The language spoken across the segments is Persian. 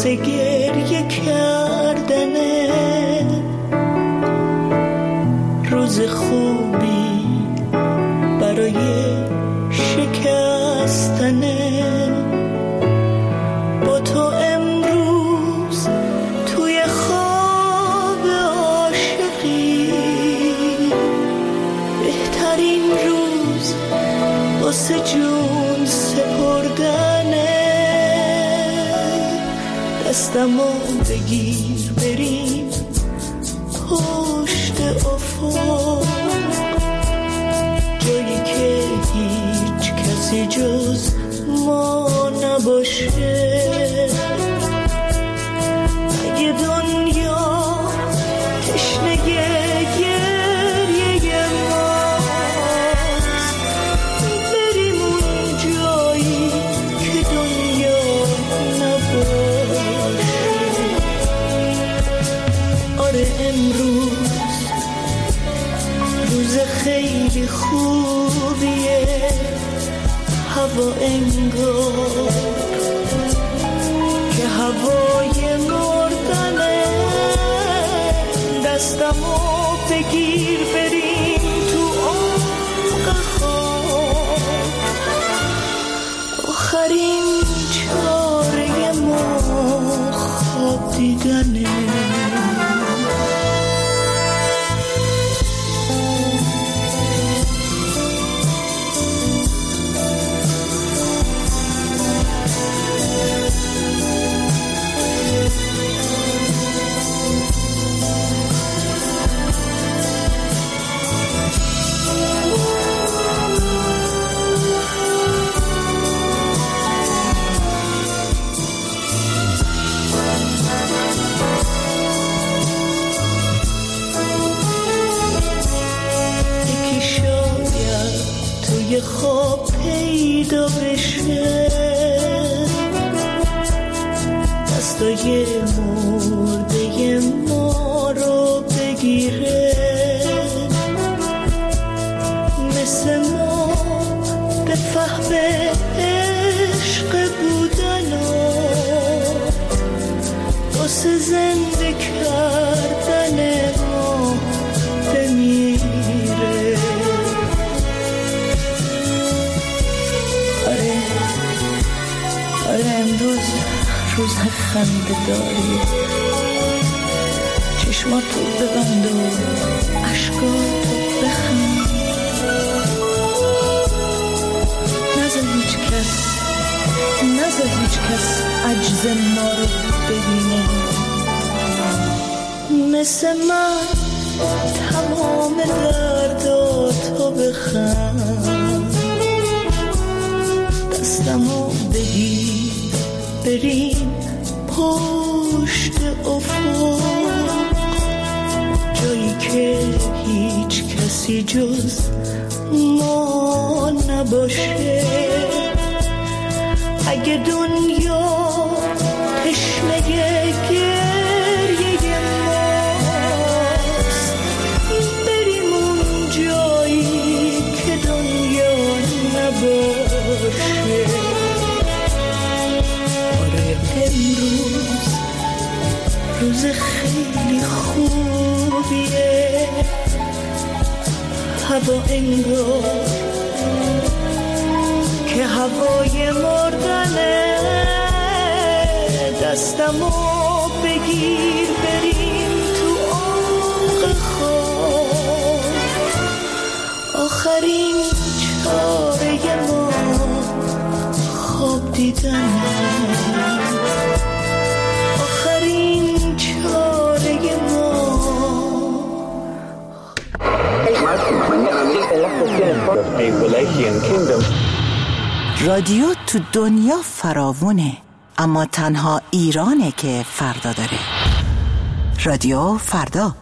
واسه گریه کردنه، روز خوبی برای شکستنه. با تو امروز توی خواب عاشقی، بهترین روز واسه جون سپردنه. دستمو بگیر بریم پشت افق، جایی که هیچ کسی جز ما نباشه. اگه دنیا تشنه گریه ماست، بریم اون جایی که دنیا نباشه. آره امروز روز خیلی خوبیه، هوا انگار که هوای مردنه. دستمو بگیر بریم تو عمق خواب، آخرین چاره ما خواب دیدنه. خواب پیدا بشه، دستای مرده ما رو بگیره، مثل ما به فهم عشق بودن و واسه زنده کردن ما بمیره. آره امروز روز خنده داری، چشماتو ببند و اشکاتو بخند، نذار هیچ کس عجز ما رو ببینه. مثل من تمام درداتو بخند، دستمو بگیر بریم پشت افق، جایی که هیچ کسی جز ما نباشه. اگه دنیا تشنه گریه ماست، بریم اون جایی که دنیا نباشه. امروز روز خیلی خوبیه، هوا انگار که هوای مردنه. دستمو بگیر بریم تو عمق خواب، آخرین چاره ما خواب دیدنه. رادیو تو دنیا فراوونه، اما تنها ایرانه که فردا داره. رادیو فردا.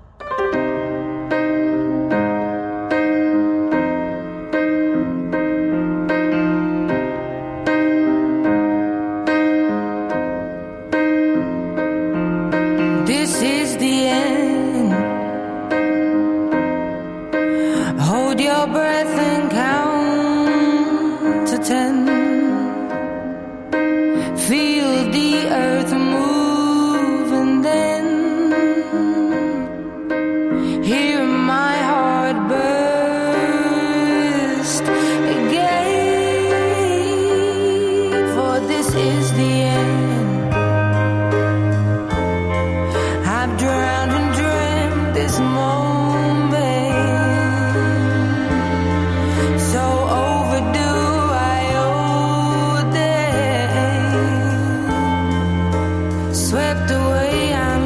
This is the end. Hold your breath and count to 10. Feel the earth move. hear my heart burst again, for this is the end. I've drowned and dreamt this moment, so overdue I owe them. Swept away, I'm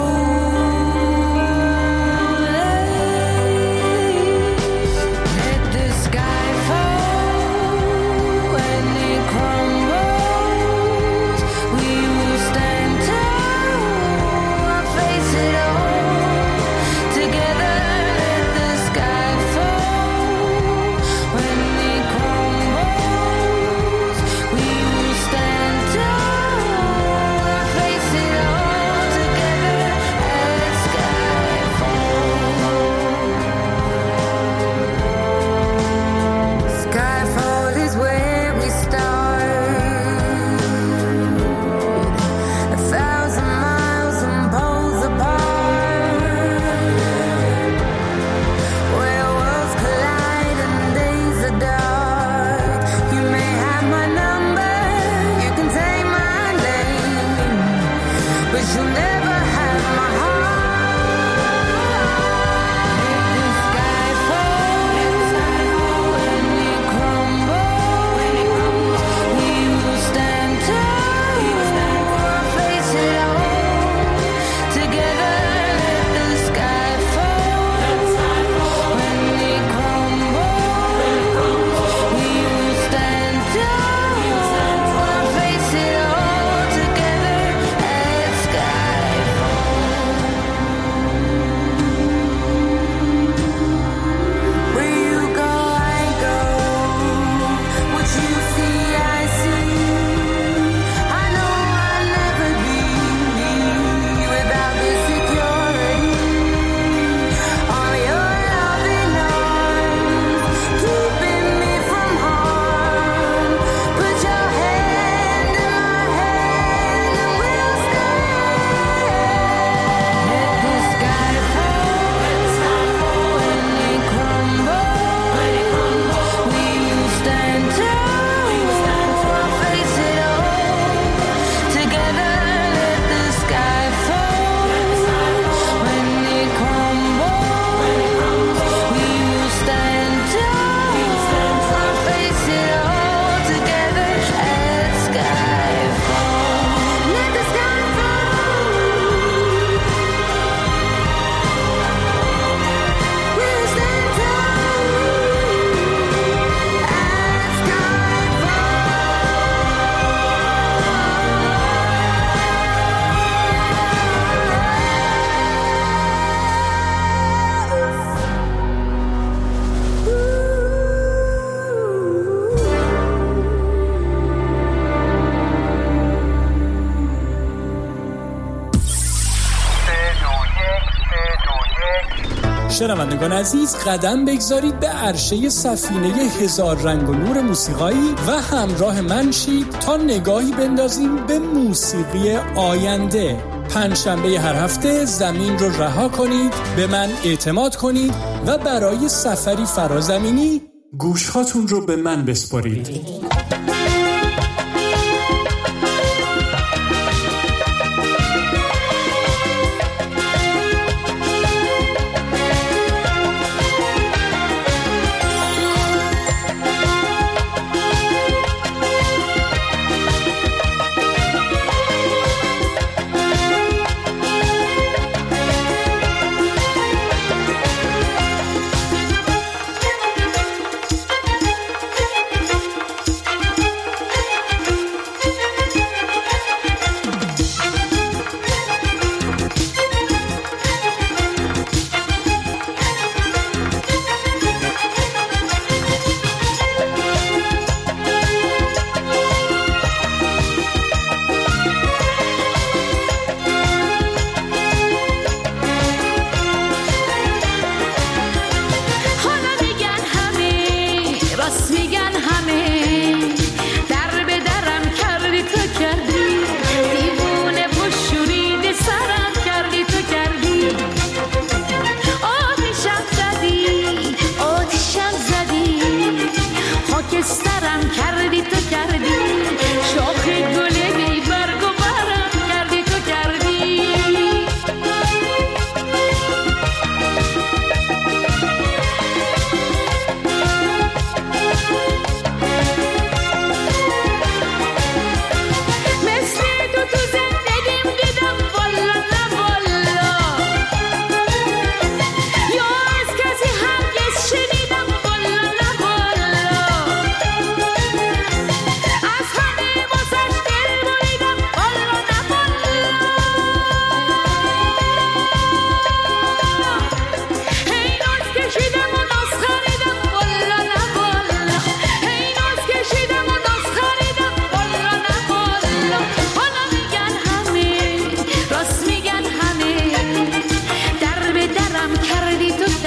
شنوندگان عزیز، قدم بگذارید به عرشه سفینه هزار رنگ و نور موسیقایی و همراه من شید تا نگاهی بندازیم به موسیقی آینده. پنجشنبه هر هفته زمین رو رها کنید، به من اعتماد کنید و برای سفری فرازمینی گوشهاتون رو به من بسپارید.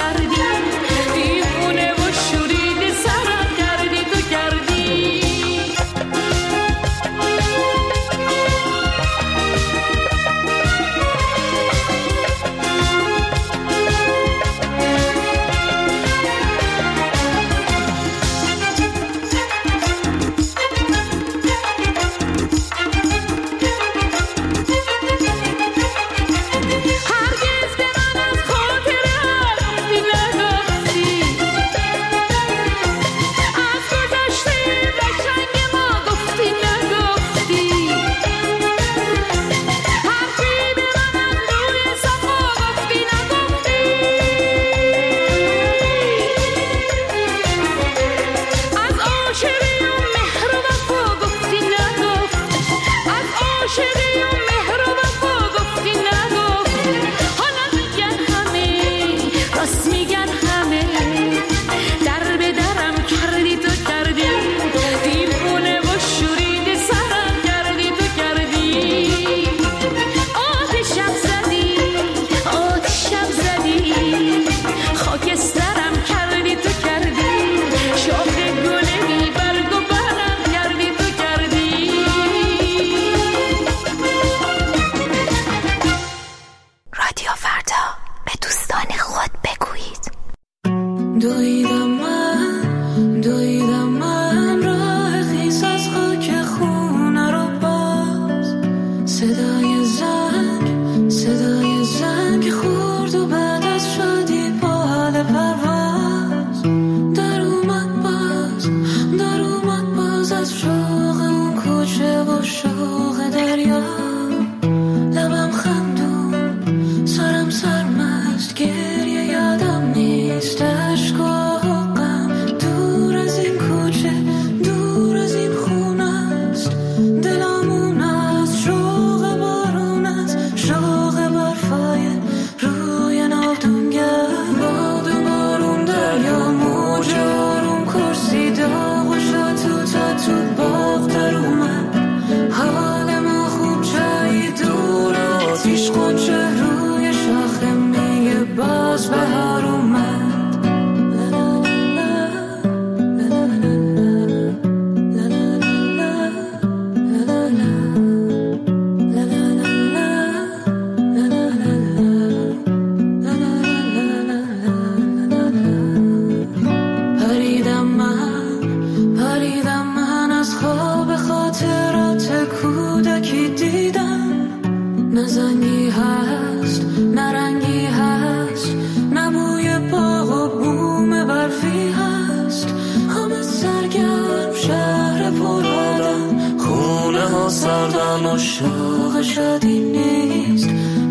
شوق شادی نیست،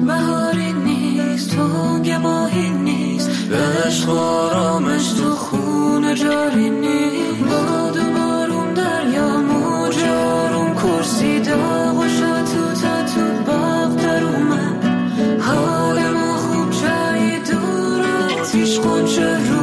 بهاری نیست، تنگ ماهی نیست، به عشق آرامش تو خون جاری نیست. باد و بارون دریا موج آروم کرسی داغ و شد تو باغ در اومد. حال ما خوب جایی دور آتیش قنچه رو